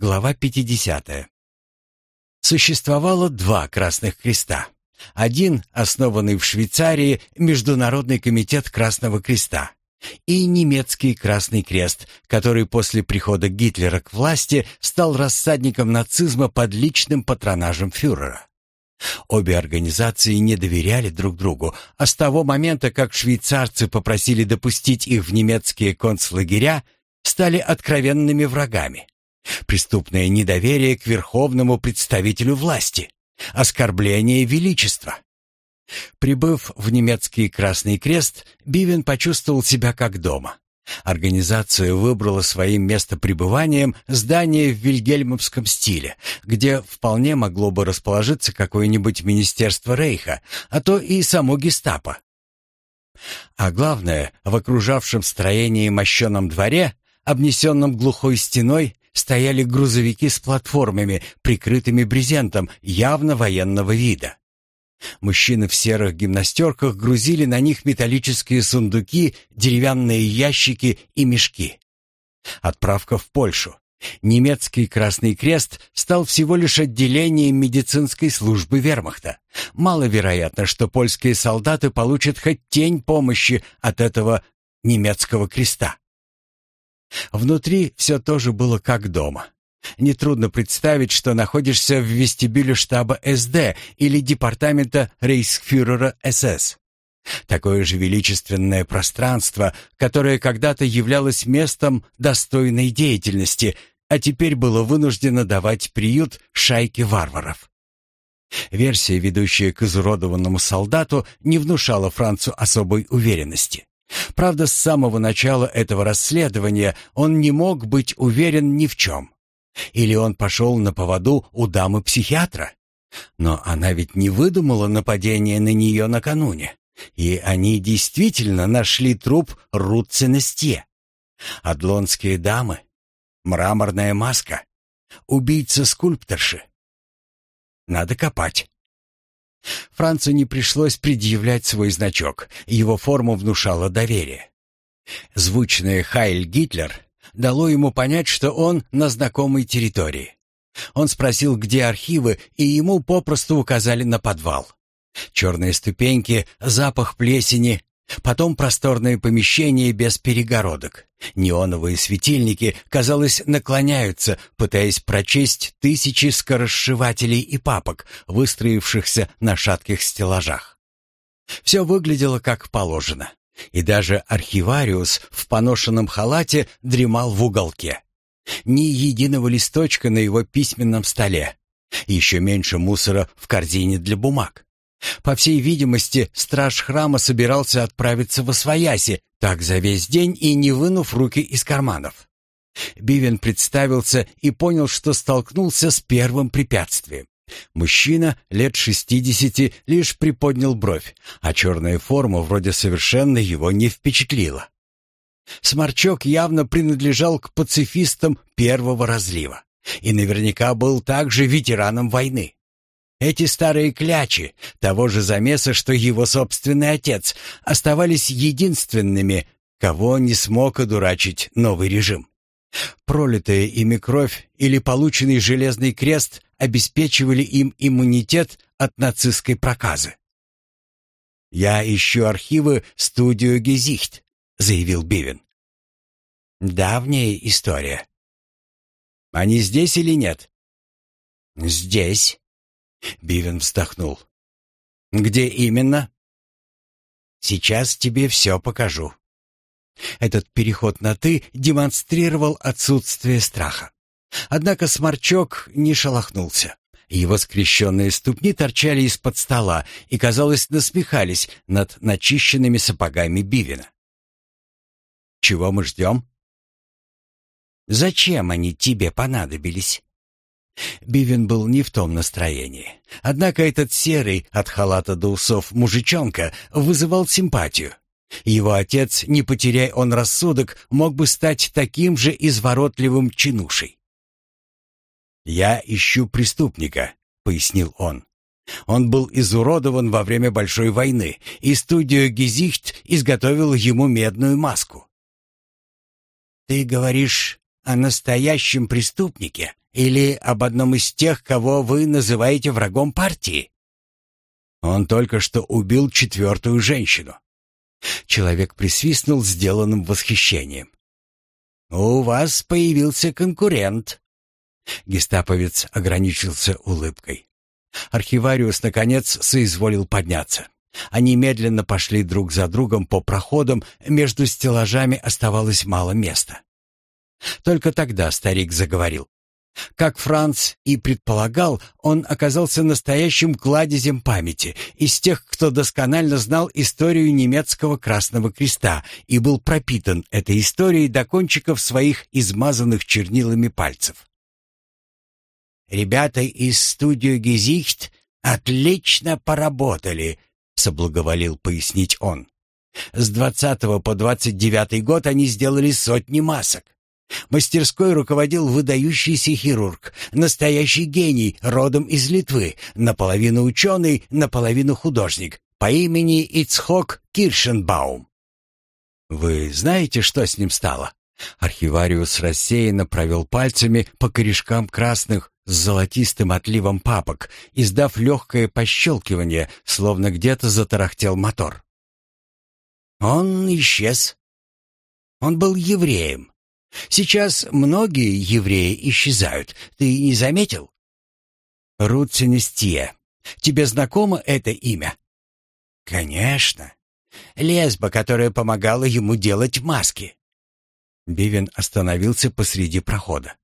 Глава 50. Существовало два Красных Креста. Один, основанный в Швейцарии, Международный комитет Красного Креста, и немецкий Красный Крест, который после прихода Гитлера к власти стал рассадником нацизма под личным патронажем фюрера. Обе организации не доверяли друг другу, а с того момента, как швейцарцы попросили допустить их в немецкие концлагеря, стали откровенными врагами. Преступное недоверие к верховному представителю власти, оскорбление величества. Прибыв в немецкий Красный Крест, Бивен почувствовал себя как дома. Организация выбрала своим местопребыванием здание в вильгельмовском стиле, где вполне могло бы расположиться какое-нибудь министерство Рейха, а то и само гестапо. А главное, в окружавшем строении мощеном дворе, обнесенном глухой стеной, стояли грузовики с платформами, прикрытыми брезентом явно военного вида. Мужчины в серых гимнастерках грузили на них металлические сундуки, деревянные ящики и мешки. Отправка в Польшу. Немецкий Красный Крест стал всего лишь отделением медицинской службы вермахта. Маловероятно, что польские солдаты получат хоть тень помощи от этого немецкого креста. Внутри все тоже было как дома. Нетрудно представить, что находишься в вестибюле штаба СД или департамента рейхсфюрера СС. Такое же величественное пространство, которое когда-то являлось местом достойной деятельности, а теперь было вынуждено давать приют шайке варваров. Версия, ведущая к изуродованному солдату, не внушала Францу особой уверенности. Правда, с самого начала этого расследования он не мог быть уверен ни в чем. Или он пошел на поводу у дамы-психиатра? Но она ведь не выдумала нападение на нее накануне. И они действительно нашли труп Рут Сенестье. Адлонские дамы, мраморная маска, убийца-скульпторши. Надо копать. Францу не пришлось предъявлять свой значок, его форма внушала доверие. Звучное «Хайль Гитлер» дало ему понять, что он на знакомой территории. Он спросил, где архивы, и ему попросту указали на подвал. Черные ступеньки, запах плесени, потом просторное помещение без перегородок. Неоновые светильники, казалось, наклоняются, пытаясь прочесть тысячи скоросшивателей и папок, выстроившихся на шатких стеллажах. Все выглядело как положено. И даже архивариус в поношенном халате дремал в уголке. Ни единого листочка на его письменном столе. Еще меньше мусора в корзине для бумаг. По всей видимости, страж храма собирался отправиться восвояси, так за весь день и не вынув руки из карманов. Бивен представился и понял, что столкнулся с первым препятствием. Мужчина лет 60 лишь приподнял бровь, а черная форма вроде совершенно его не впечатлила. Сморчок явно принадлежал к пацифистам первого разлива и наверняка был также ветераном войны. Эти старые клячи, того же замеса, что его собственный отец, оставались единственными, кого не смог одурачить новый режим. Пролитая ими кровь или полученный железный крест обеспечивали им иммунитет от нацистской проказы. «Я ищу архивы студию Гезихт», — заявил Бивен. «Давняя история». «Они здесь или нет?» «Здесь». Бивен вздохнул. «Где именно?» «Сейчас тебе все покажу». Этот переход на «ты» демонстрировал отсутствие страха. Однако Сморчок не шелохнулся. Его скрещенные ступни торчали из-под стола и, казалось, насмехались над начищенными сапогами Бивена. «Чего мы ждем?» «Зачем они тебе понадобились?» Бивен был не в том настроении. Однако этот серый от халата до усов мужичонка вызывал симпатию. Его отец, не потеряй он рассудок, мог бы стать таким же изворотливым чинушей. «Я ищу преступника», — пояснил он. «Он был изуродован во время Большой войны, и студия Гезихт изготовила ему медную маску». «Ты говоришь о настоящем преступнике, Или об одном из тех, кого вы называете врагом партии?» «Он только что убил 4-ю женщину». Человек присвистнул сделанным восхищением. «У вас появился конкурент». Гестаповец ограничился улыбкой. Архивариус, наконец, соизволил подняться. Они медленно пошли друг за другом по проходам, между стеллажами оставалось мало места. Только тогда старик заговорил. Как Франц и предполагал, он оказался настоящим кладезем памяти, из тех, кто досконально знал историю немецкого Красного Креста и был пропитан этой историей до кончиков своих измазанных чернилами пальцев. «Ребята из студии «Гезихт» отлично поработали», — соблаговолил пояснить он. «С 20 по 29 год они сделали сотни масок. Мастерской руководил выдающийся хирург, настоящий гений, родом из Литвы, наполовину ученый, наполовину художник, по имени Ицхок Киршенбаум». «Вы знаете, что с ним стало?» Архивариус рассеянно провел пальцами по корешкам красных с золотистым отливом папок, издав легкое пощелкивание, словно где-то затарахтел мотор. «Он исчез. Он был евреем. Сейчас многие евреи исчезают. Ты не заметил?» «Рут Синестье. Тебе знакомо это имя?» «Конечно. Лесба, которая помогала ему делать маски». Бивен остановился посреди прохода.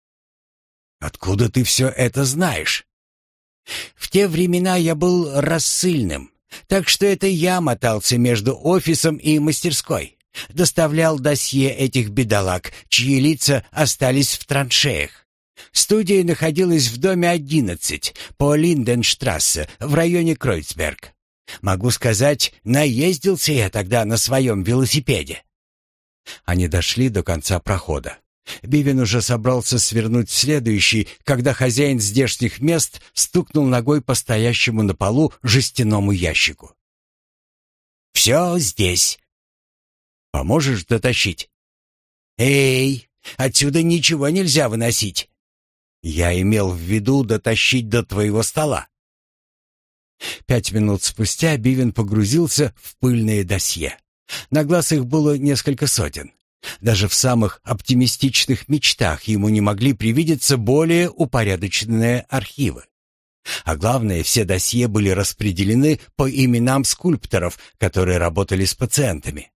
«Откуда ты все это знаешь?» «В те времена я был рассыльным, так что это я мотался между офисом и мастерской. Доставлял досье этих бедолаг, чьи лица остались в траншеях. Студия находилась в доме 11 по Линденштрассе в районе Кройцберг. Могу сказать, наездился я тогда на своем велосипеде». Они дошли до конца прохода. Бивен уже собрался свернуть в следующий, когда хозяин здешних мест стукнул ногой по стоящему на полу жестяному ящику. «Все здесь. Поможешь дотащить?» «Эй, отсюда ничего нельзя выносить». «Я имел в виду дотащить до твоего стола». 5 минут спустя Бивен погрузился в пыльное досье. На глаз их было несколько сотен. Даже в самых оптимистичных мечтах ему не могли привидеться более упорядоченные архивы. А главное, все досье были распределены по именам скульпторов, которые работали с пациентами.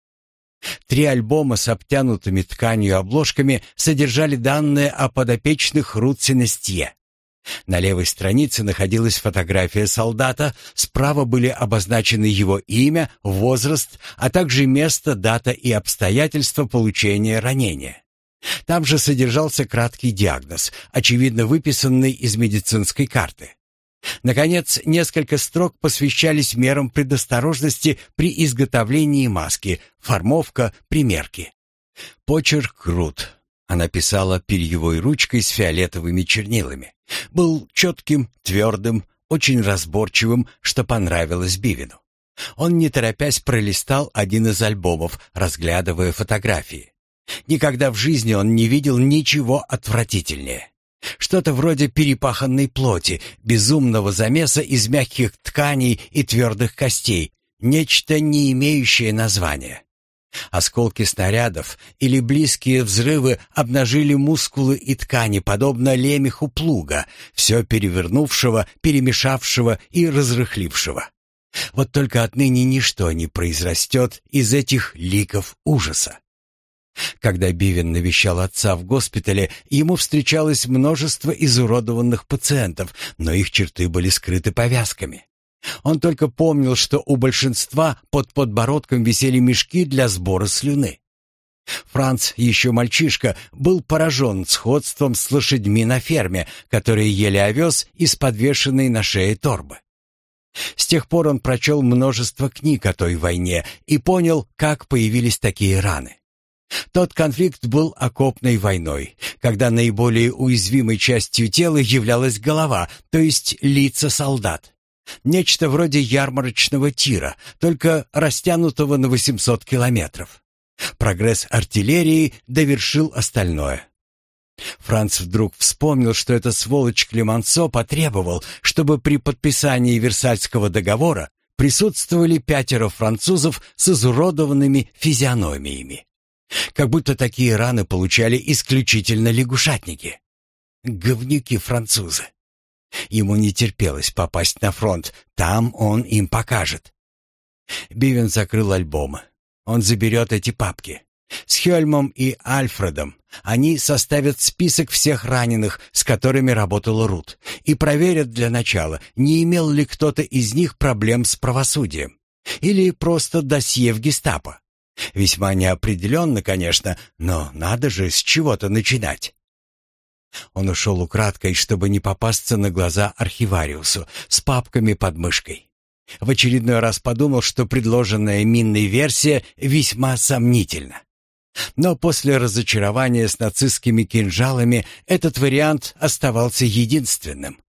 3 альбома с обтянутыми тканью обложками содержали данные о подопечных Рут Синестье. На левой странице находилась фотография солдата, справа были обозначены его имя, возраст, а также место, дата и обстоятельства получения ранения. Там же содержался краткий диагноз, очевидно выписанный из медицинской карты. Наконец, несколько строк посвящались мерам предосторожности при изготовлении маски, формовка, примерки. Почерк Рут. Она писала перьевой ручкой с фиолетовыми чернилами. Был четким, твердым, очень разборчивым, что понравилось Бивену. Он, не торопясь, пролистал один из альбомов, разглядывая фотографии. Никогда в жизни он не видел ничего отвратительнее. Что-то вроде перепаханной плоти, безумного замеса из мягких тканей и твердых костей, нечто не имеющее названия. Осколки снарядов или близкие взрывы обнажили мускулы и ткани, подобно лемеху плуга, все перевернувшего, перемешавшего и разрыхлившего. Вот только отныне ничто не произрастет из этих ликов ужаса. Когда Бивен навещал отца в госпитале, ему встречалось множество изуродованных пациентов, но их черты были скрыты повязками. Он только помнил, что у большинства под подбородком висели мешки для сбора слюны. Франц, еще мальчишка, был поражен сходством с лошадьми на ферме, которые ели овес из подвешенной на шее торбы. С тех пор он прочел множество книг о той войне и понял, как появились такие раны. Тот конфликт был окопной войной, когда наиболее уязвимой частью тела являлась голова, то есть лица солдат. Нечто вроде ярмарочного тира, только растянутого на 800 километров. Прогресс артиллерии довершил остальное. Франц вдруг вспомнил, что эта сволочь Клемансо потребовал, чтобы при подписании Версальского договора присутствовали 5 французов с изуродованными физиономиями. Как будто такие раны получали исключительно лягушатники. Говнюки французы. Ему не терпелось попасть на фронт, там он им покажет. Бивен закрыл альбомы. Он заберет эти папки. С Хельмом и Альфредом они составят список всех раненых, с которыми работала Рут, и проверят для начала, не имел ли кто-то из них проблем с правосудием. Или просто досье в гестапо. Весьма неопределенно, конечно, но надо же с чего-то начинать. Он ушел украдкой, чтобы не попасться на глаза архивариусу, с папками под мышкой. В очередной раз подумал, что предложенная Минной версия весьма сомнительна. Но после разочарования с нацистскими кинжалами этот вариант оставался единственным.